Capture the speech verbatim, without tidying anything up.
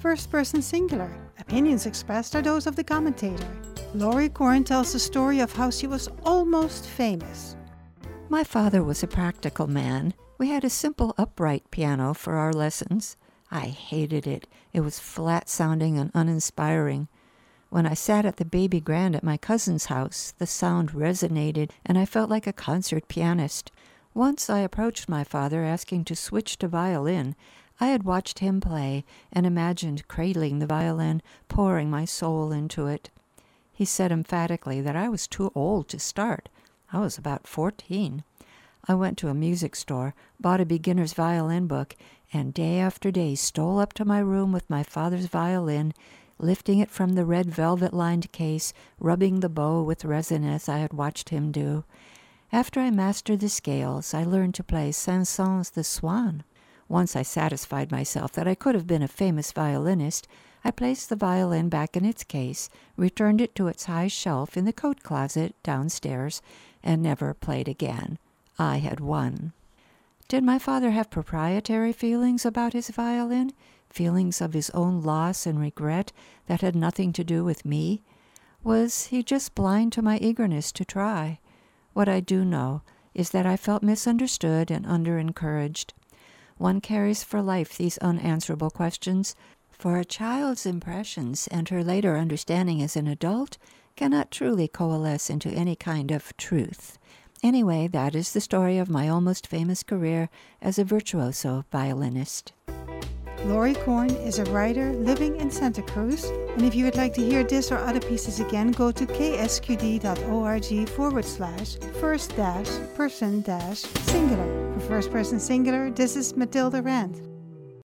First person singular. Opinions expressed are those of the commentator. Laurie Corn tells the story of how she was almost famous. My father was a practical man. We had a simple upright piano for our lessons. I hated it. It was flat-sounding and uninspiring. When I sat at the baby grand at my cousin's house, the sound resonated, and I felt like a concert pianist. Once I approached my father asking to switch to violin. I had watched him play and imagined cradling the violin, pouring my soul into it. He said emphatically that I was too old to start. I was about fourteen. I went to a music store, bought a beginner's violin book, and day after day stole up to my room with my father's violin, lifting it from the red velvet-lined case, rubbing the bow with resin as I had watched him do. After I mastered the scales, I learned to play Saint-Saëns the Swan. Once I satisfied myself that I could have been a famous violinist, I placed the violin back in its case, returned it to its high shelf in the coat closet downstairs, and never played again. I had won. Did my father have proprietary feelings about his violin? Feelings of his own loss and regret that had nothing to do with me? Was he just blind to my eagerness to try? What I do know is that I felt misunderstood and under-encouraged. One carries for life these unanswerable questions, for a child's impressions and her later understanding as an adult cannot truly coalesce into any kind of truth. Anyway, that is the story of my almost famous career as a virtuoso violinist. Laurie Corn is a writer living in Santa Cruz, and if you would like to hear this or other pieces again, go to ksqd.org forward slash first dash person dash singular. For First Person Singular, this is Matilda Rand.